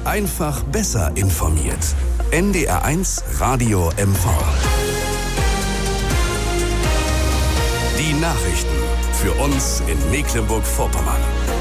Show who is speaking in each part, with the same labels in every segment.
Speaker 1: Einfach besser informiert. NDR1 Radio MV. Die Nachrichten für uns in Mecklenburg-Vorpommern.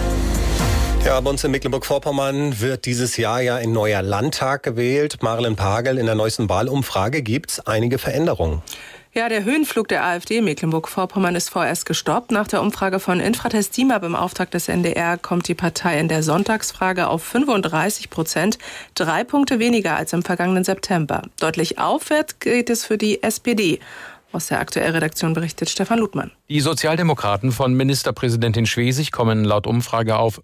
Speaker 2: Ja, bei uns in Mecklenburg-Vorpommern wird dieses Jahr ja ein neuer Landtag gewählt. Marlen Pagel, in der neuesten Wahlumfrage gibt es einige Veränderungen.
Speaker 3: Ja, der Höhenflug der AfD in Mecklenburg-Vorpommern ist vorerst gestoppt. Nach der Umfrage von Infratest DIMAP im Auftrag des NDR kommt die Partei in der Sonntagsfrage auf 35%, 3 Punkte weniger als im vergangenen September. Deutlich aufwärts geht es für die SPD. Aus der Aktuellredaktion berichtet Stefan Ludmann.
Speaker 4: Die Sozialdemokraten von Ministerpräsidentin Schwesig kommen laut Umfrage auf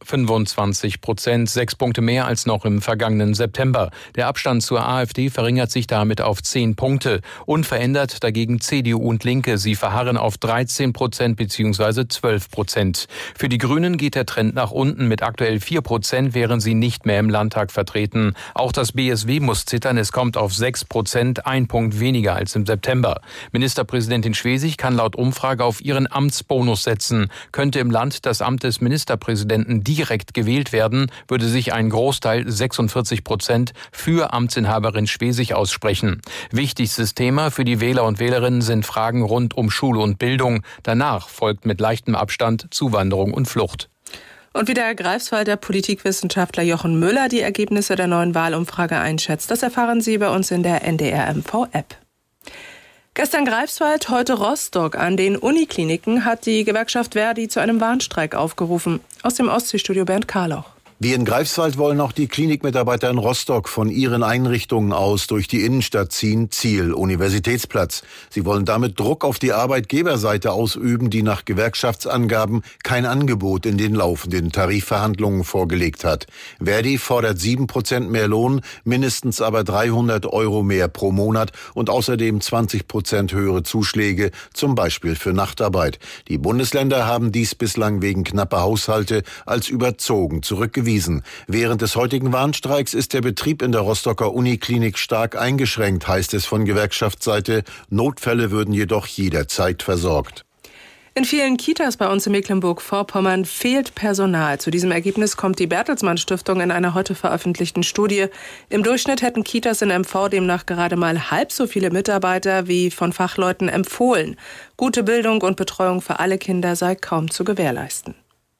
Speaker 4: 25%, 6 Punkte mehr als noch im vergangenen September. Der Abstand zur AfD verringert sich damit auf 10 Punkte. Unverändert dagegen CDU und Linke. Sie verharren auf 13% bzw. 12%. Für die Grünen geht der Trend nach unten. Mit aktuell 4% wären sie nicht mehr im Landtag vertreten. Auch das BSW muss zittern. Es kommt auf 6%, 1 Punkt weniger als im September. Ministerpräsidentin Schwesig kann laut Umfrage auf ihren Amtsbonus setzen. Könnte im Land das Amt des Ministerpräsidenten direkt gewählt werden, würde sich ein Großteil, 46%, für Amtsinhaberin Schwesig aussprechen. Wichtigstes Thema für die Wähler und Wählerinnen sind Fragen rund um Schule und Bildung. Danach folgt mit leichtem Abstand Zuwanderung und Flucht.
Speaker 3: Und wie der Greifswalder Politikwissenschaftler Jochen Müller die Ergebnisse der neuen Wahlumfrage einschätzt, das erfahren Sie bei uns in der NDR-MV-App. Gestern Greifswald, heute Rostock. An den Unikliniken hat die Gewerkschaft Verdi zu einem Warnstreik aufgerufen. Aus dem Ostseestudio Bernd Karloch.
Speaker 5: Wie in Greifswald wollen auch die Klinikmitarbeiter in Rostock von ihren Einrichtungen aus durch die Innenstadt ziehen. Ziel: Universitätsplatz. Sie wollen damit Druck auf die Arbeitgeberseite ausüben, die nach Gewerkschaftsangaben kein Angebot in den laufenden Tarifverhandlungen vorgelegt hat. Verdi fordert 7% mehr Lohn, mindestens aber 300 € mehr pro Monat und außerdem 20% höhere Zuschläge, zum Beispiel für Nachtarbeit. Die Bundesländer haben dies bislang wegen knapper Haushalte als überzogen zurückgewiesen. Während des heutigen Warnstreiks ist der Betrieb in der Rostocker Uniklinik stark eingeschränkt, heißt es von Gewerkschaftsseite. Notfälle würden jedoch jederzeit versorgt.
Speaker 3: In vielen Kitas bei uns in Mecklenburg-Vorpommern fehlt Personal. Zu diesem Ergebnis kommt die Bertelsmann Stiftung in einer heute veröffentlichten Studie. Im Durchschnitt hätten Kitas in MV demnach gerade mal halb so viele Mitarbeiter wie von Fachleuten empfohlen. Gute Bildung und Betreuung für alle Kinder sei kaum zu gewährleisten.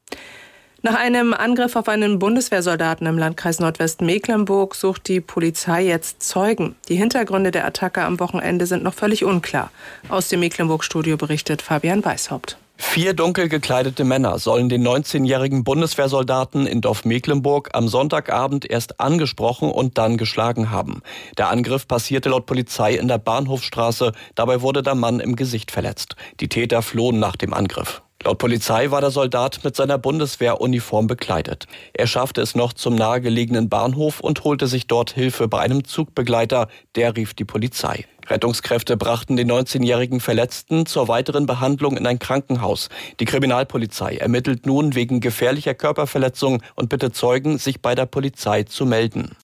Speaker 3: Nach einem Angriff auf einen Bundeswehrsoldaten im Landkreis Nordwestmecklenburg sucht die Polizei jetzt Zeugen. Die Hintergründe der Attacke am Wochenende sind noch völlig unklar. Aus dem Mecklenburg-Studio berichtet Fabian Weishaupt.
Speaker 6: 4 dunkel gekleidete Männer sollen den 19-jährigen Bundeswehrsoldaten in Dorf Mecklenburg am Sonntagabend erst angesprochen und dann geschlagen haben. Der Angriff passierte laut Polizei in der Bahnhofstraße. Dabei wurde der Mann im Gesicht verletzt. Die Täter flohen nach dem Angriff. Laut Polizei war der Soldat mit seiner Bundeswehruniform bekleidet. Er schaffte es noch zum nahegelegenen Bahnhof und holte sich dort Hilfe bei einem Zugbegleiter. Der rief die Polizei. Rettungskräfte brachten den 19-jährigen Verletzten zur weiteren Behandlung in ein Krankenhaus. Die Kriminalpolizei ermittelt nun wegen gefährlicher Körperverletzung und bittet Zeugen, sich bei der Polizei zu melden.